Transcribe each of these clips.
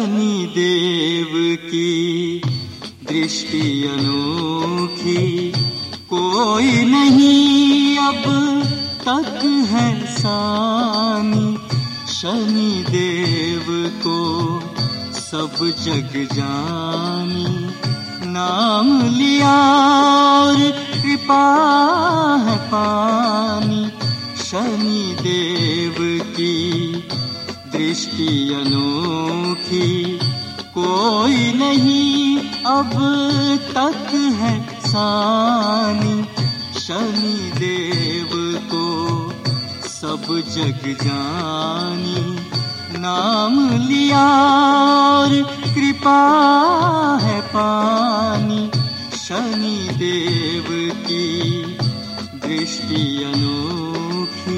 शनि देव की दृष्टि अनोखी, कोई नहीं अब तक है सानी। शनि देव को सब जग जानी, नाम लिया और कृपा है पानी। शनि देव की दृष्टि अनोखी, कोई नहीं अब तक है सानी। शनि देव को सब जग जानी, नाम लिया और कृपा है पानी। शनि देव की दृष्टि अनोखी।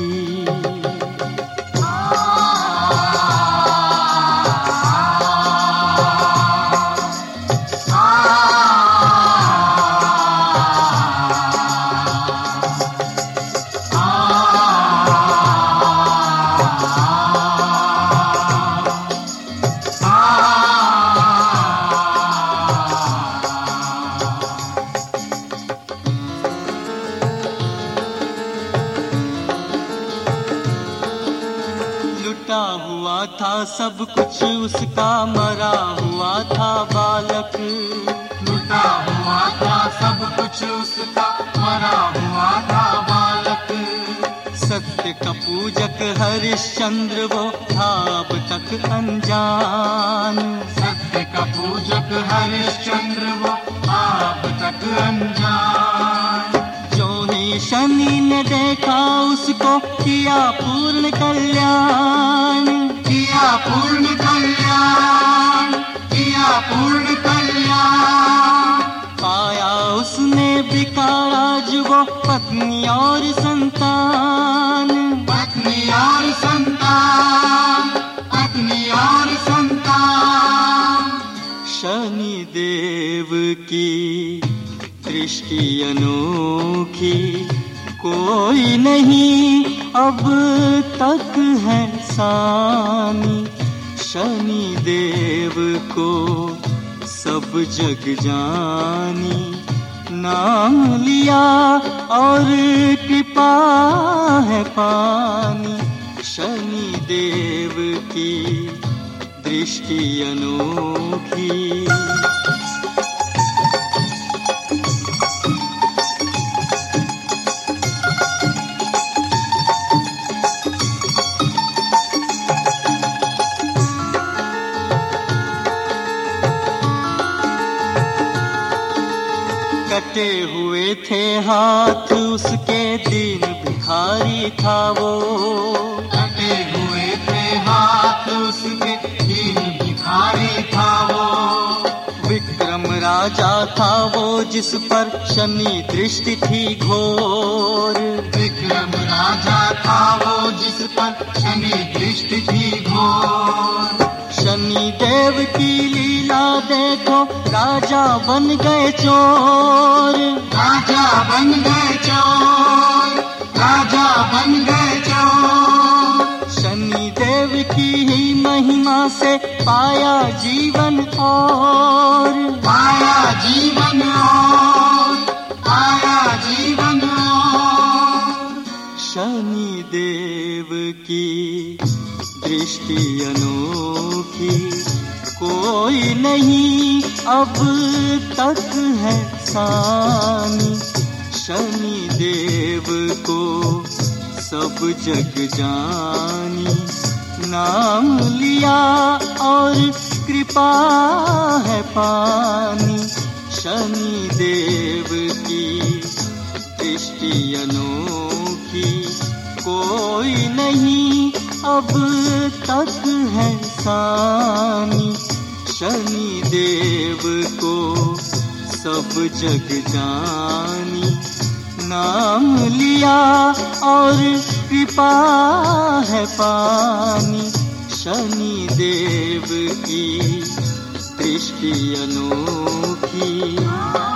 लुटा हुआ था सब कुछ उसका, मरा हुआ था बालक। लुटा हुआ था सब कुछ उसका, मरा हुआ था बालक। सत्य का पूजक हरिश्चंद्र वो था अब तक अनजान। सत्य का पूजक हरिश्चंद्र वो अब तक अनजान। जो ही शनि ने देखा उसको, किया पूर्ण कल्याण। किया पूर्ण कल्याण, किया पूर्ण कल्याण। पाया उसने विकार आज वो पत्नी और संतान। पत्नी और संतान, पत्नी और संतान। शनि देव की दृष्टि अनोखी, कोई नहीं अब तक है सानी। शनि देव को सब जग जानी, नाम लिया और कृपा है पानी। शनि देव की दृष्टि अनोखी। कटे हुए थे हाथ उसके, दीन भिखारी था वो। कटे हुए थे हाथ उसके, दीन भिखारी था वो। विक्रम राजा था वो जिस पर शनि दृष्टि थी घोर। विक्रम राजा था वो जिस पर शनि दृष्टि थी घोर। शनि देव की लीला देखो, राजा बन गए चोर। राजा बन गए चोर, राजा बन गए चोर। शनि देव की ही महिमा से पाया जीवन और। पाया जीवन और, पाया जीवन और। शनि देव की दृष्टि अनोखी, कोई नहीं अब तक है सानी। शनि देव को सब जग जानी, नाम लिया और कृपा है पानी। शनि देव की दृष्टि अनोखी, कोई नहीं अब तक है सानी। शनि देव को सब जग जानी, नाम लिया और कृपा है पानी। शनि देव की दृष्टि अनोखी।